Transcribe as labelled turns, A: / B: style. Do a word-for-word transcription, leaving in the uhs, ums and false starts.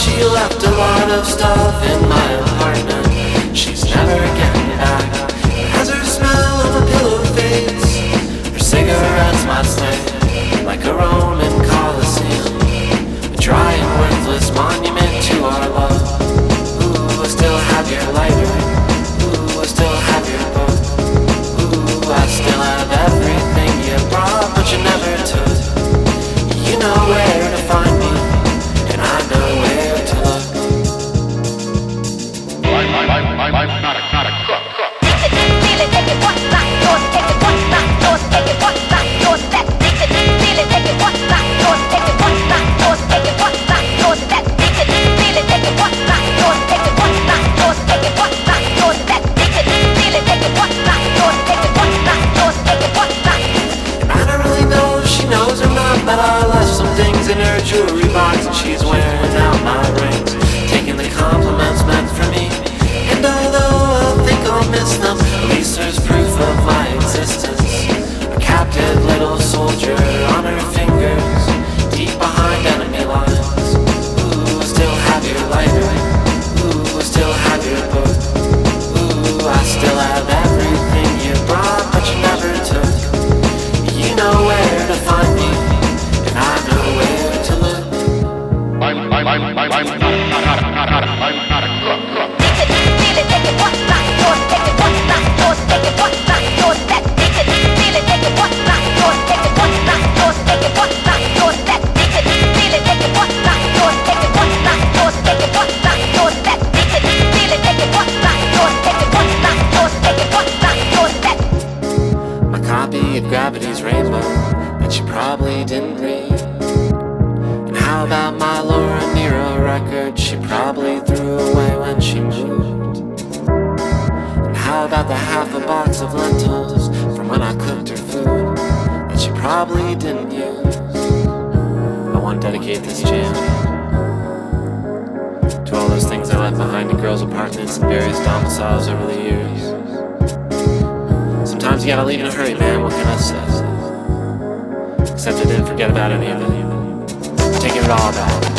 A: she left a lot of stuff in my apartment. She's never getting back. As her smell of a pillow fades, her cigarettes might stay like a Roman Colosseum, a dry and worthless monument to our love. Ooh, I still have your lighter. Ooh, I still have your book. Ooh, I still have everything you brought, but you never took. You know where to find me, and I know where to look.
B: I'm, I'm, I'm, I'm, I'm not a, not a cook.
C: Feel it, take it, what's not yours? Take it, what's not yours? Take it, what's not yours? That's it. Feel it, take it, what's not yours? Take it, what's not yours? Take it, what's not yours? That's it. Feel it, take it, what's not yours? Take it, what's not yours? Take it, what's not yours? That's it. Feel it, take it, what's not yours? Take it, what's not yours? Take it, what's not.
A: I don't really know if she knows or not, but I left some things in her jewelry box, and she's wearing out my rings, taking the compliments meant for me. And although I think I'll miss them, at least there's proof of my existence. A captive little soldier on her fingers, deep behind enemy lines. Ooh, I still have your lighter. Ooh, I still have your book. Ooh, I still have everything you brought, but you never took. You know where to find me, and I know where to look.
B: I'm, I'm, I'm, I'm, I'm not a, not a, not a, not a, I'm not a cook. cook.
C: Feel it, take it, what's not yours? Take it, what's not yours? Take it, what's not yours? That's it. Feel it, take it, what's not yours? Take it, what's not yours? Take it, what's not yours? That's it. Feel it, take it, what's not yours? Take it, what's not yours? Take it, what's not yours? That's it. Feel it, take it, what's not yours? Take it, what's not yours? Take it, what's not yours? That's
A: My copy of Gravity's Rainbow that you probably didn't read. And how about my Laura Nyro record she probably threw away when she moved? And how about the half a box of lentils from when I cooked her food that she probably didn't use? I want to dedicate this jam to all those things I left behind in girls' apartments and various domiciles over the years. Sometimes you gotta leave in a hurry, man, what can I say? Except I didn't forget about any of it. I'm taking it all back.